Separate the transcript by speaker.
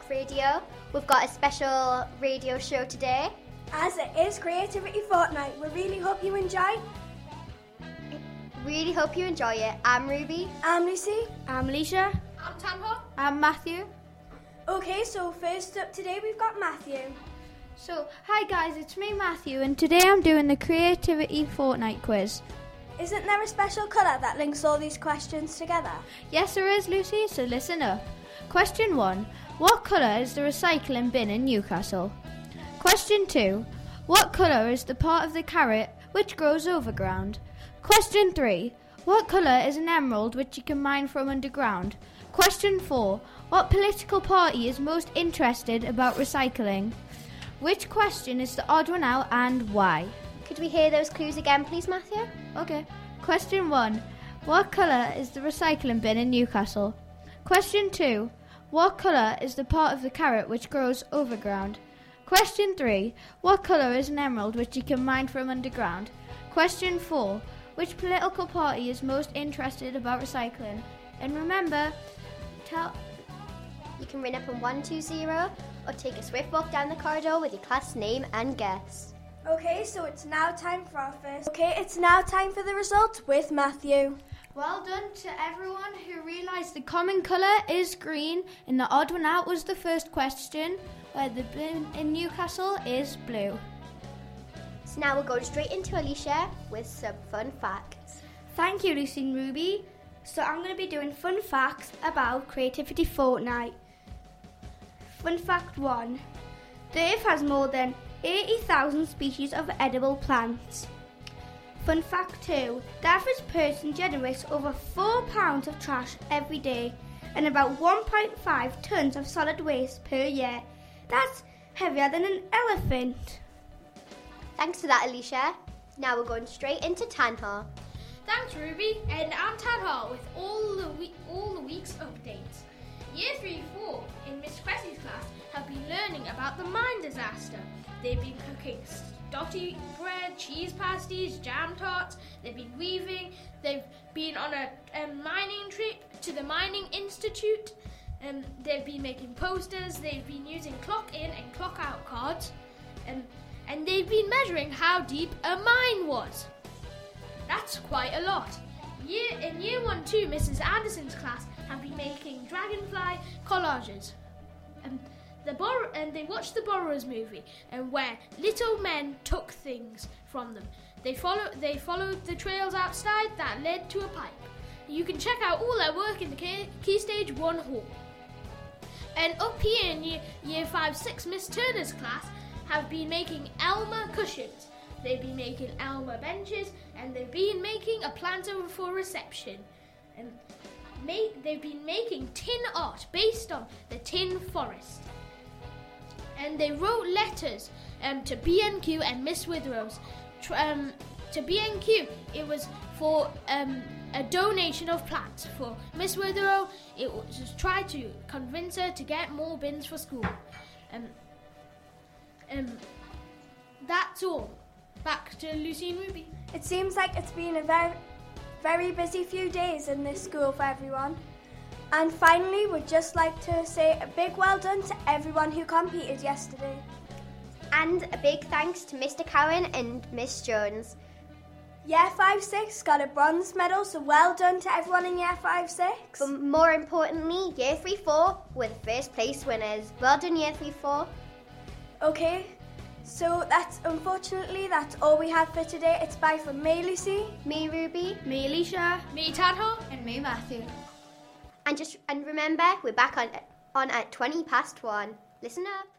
Speaker 1: Talk Radio. We've got a special radio show today.
Speaker 2: As it is Creativity Fortnight, we really hope you enjoy.
Speaker 1: Really hope you enjoy it. I'm Ruby.
Speaker 2: I'm Lucy.
Speaker 3: I'm Alicia.
Speaker 4: I'm Tanho.
Speaker 3: I'm Matthew.
Speaker 2: Okay, so first up today we've got Matthew.
Speaker 3: So, hi guys, it's me, Matthew, and today I'm doing the Creativity Fortnight quiz.
Speaker 2: Isn't there a special colour that links all these questions together?
Speaker 3: Yes, there is, Lucy, so listen up. Question 1. What colour is the recycling bin in Newcastle? Question 2. What colour is the part of the carrot which grows overground? Question 3. What colour is an emerald which you can mine from underground? Question 4. What political party is most interested about recycling? Which question is the odd one out and why?
Speaker 1: Could we hear those clues again, please, Matthew?
Speaker 3: Okay. Question 1. What colour is the recycling bin in Newcastle? Question 2. What colour is the part of the carrot which grows overground? Question 3. What colour is an emerald which you can mine from underground? Question 4. Which political party is most interested about recycling? And remember,
Speaker 1: You can ring up on 120 or take a swift walk down the corridor with your class name and guess.
Speaker 2: Okay, so it's now time for the results with Matthew.
Speaker 3: well done to everyone who realised the common colour is green and the odd one out was the first question, where the bin in Newcastle is blue.
Speaker 1: So now we'll go straight into Alicia with some fun facts.
Speaker 5: Thank you, Lucy and Ruby. So I'm going to be doing fun facts about Creativity Fortnight. Fun fact 1. The Earth has more than 80,000 species of edible plants. Fun fact 2. The average person generates over 4 pounds of trash every day and about 1.5 tonnes of solid waste per year. That's heavier than an elephant.
Speaker 1: Thanks for that, Alicia. Now we're going straight into Tanha.
Speaker 4: Thanks, Ruby. And I'm Tanho with all the week's updates. Year 3-4 in Miss Cressy's class have been learning about the mine disaster. They've been cooking stotty bread, cheese pasties, jam tarts. They've been weaving. They've been on a mining trip to the Mining Institute. They've been making posters. They've been using clock in and clock out cards. And they've been measuring how deep a mine was. That's quite a lot. In Year 1-2, Mrs. Anderson's class have been making dragonfly collages. They watched the Borrowers movie, where little men took things from them. They followed the trails outside that led to a pipe. You can check out all their work in the Key Stage 1 hall. And up here in Year 5-6, Miss Turner's class have been making Elmer cushions. They've been making Elmer benches, and they've been making a planter for reception. They've been making tin art based on the tin forest. And they wrote letters to B&Q and Miss Witherow's. To B&Q, it was for a donation of plants. For Miss Witherow, it was to try to convince her to get more bins for school. That's all. Back to Lucy and Ruby.
Speaker 2: It seems like it's been a very, very busy few days in this school for everyone. And finally, we'd just like to say a big well done to everyone who competed yesterday.
Speaker 1: And a big thanks to Mr. Cowan and Miss Jones.
Speaker 2: Year 5-6 got a bronze medal, so well done to everyone in Year 5-6.
Speaker 1: But more importantly, Year 3-4 were the first place winners. Well done, Year 3-4.
Speaker 2: Okay, so that's all we have for today. It's bye from me, Lucy,
Speaker 1: Me, Ruby.
Speaker 3: Me, Alicia.
Speaker 4: Me, Tanho.
Speaker 3: And me, Matthew.
Speaker 1: And remember, we're back on at 1:20. Listen up.